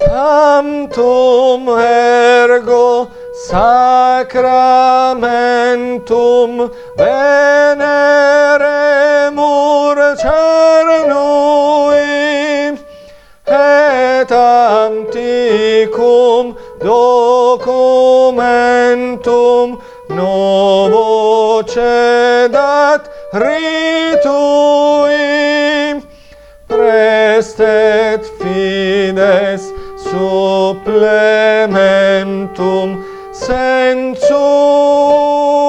Sanctum ergo sacramentum veneremur cernui, et antiquum documentum novo cedat ritui, prestet fides supplementum sensu